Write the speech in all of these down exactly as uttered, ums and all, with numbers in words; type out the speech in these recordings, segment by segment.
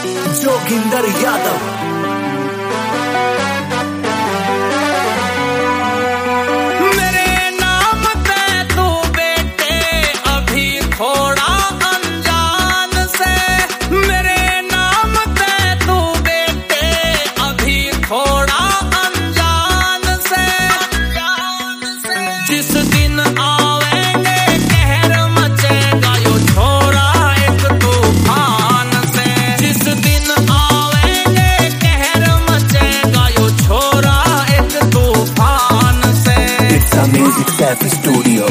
जोगिंदर यादव। मेरे नाम पे तू बेटे अभी थोड़ा अनजान से, मेरे नाम पे तू बेटे अभी थोड़ा अनजान से, जिस दिन आवेंगे कहर मचेगा यो छोरा एक तूफान से, जिस दिन आवेंगे कहर मचेगा यो छोरा एक तूफान से। It's a Music Cafe Studio।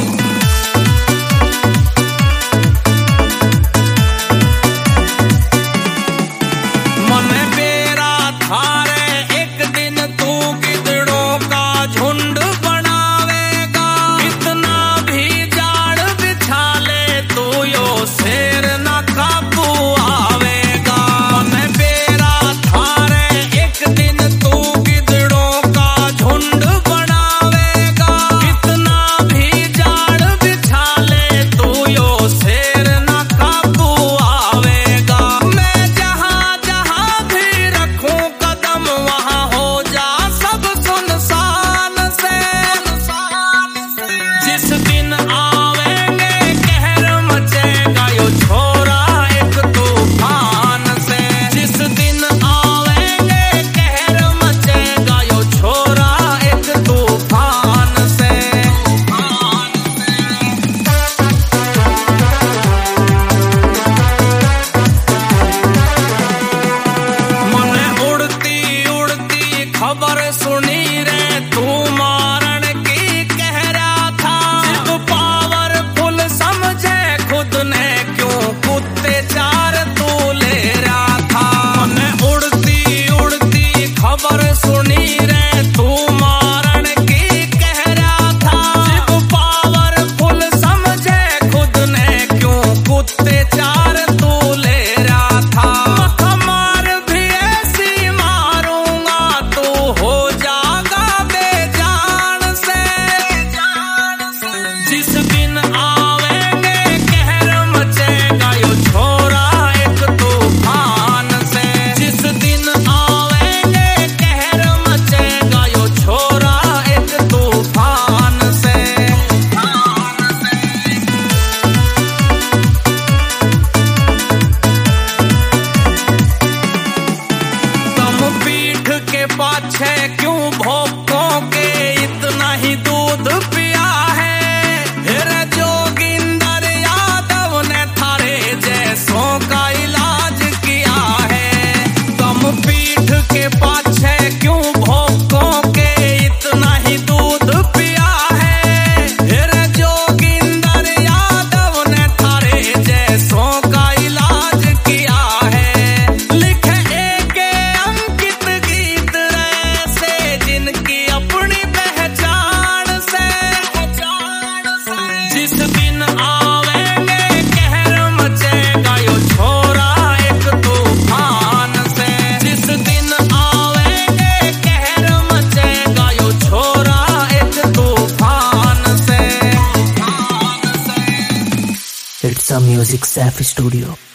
मन मेरा थारे एक दिन तू गिदड़ों का झुंड बनावेगा, इतना भी जाड़ बिछा ले तू यो शेर न काबू आवेगा। मन मेरा थारे एक दिन तू गिदड़ों का झुंड बनावेगा, इतना भी जाड़ बिछा ले तू यो शेर न काबू आवेगा। मैं जहाँ जहाँ भी रखूं कदम वहाँ हो जा सब सुनसान से, जिस दिन आवेंगे कहर मचेगा यो छोरा एक तूफान से, जिस दिन आवेंगे कहर मचेगा यो छोरा एक तूफान से। मने उड़ती उड़ती खबर सुनी रे तू मारण की कह रहा था, जिब पावरफुल समझे खुद ने क्यों कुत्ते चार तू ले रहा था। मने उड़ती उड़ती खबर सुनी रे तू मारण की कह रहा था, जिब पावरफुल समझे खुद ने क्यों कुत्ते चार तू ले रहा था। मखमार भी ऐसी मारूंगा तू हो जागा बेजान से, जिस दिन आवेंगे कहर मचेगा यो छोरा एक तूफान से, जिस दिन आवेंगे कहर मचेगा यो छोरा एक तूफान से। तुम पीठ के पाछे क्यों भोंको के इतना ही दूध पिया है, फिर जोगिंदर यादव ने थारे जैसों का इलाज किया है। तुम पीठ के पाछे क्यों भोंको के इतना ही दूध पिया है, फिर जोगिंदर यादव ने थारे जैसों का इलाज किया है। लिखे एक अंकित गीत ऐसे जिनकी अपनी पहचान से, जिस दिन आवेंगे कहर मचेगा यो छोरा एक तूफान से, जिस दिन आवेंगे कहर मचेगा यो छोरा एक तूफान से। It's a Music Cafe Studio।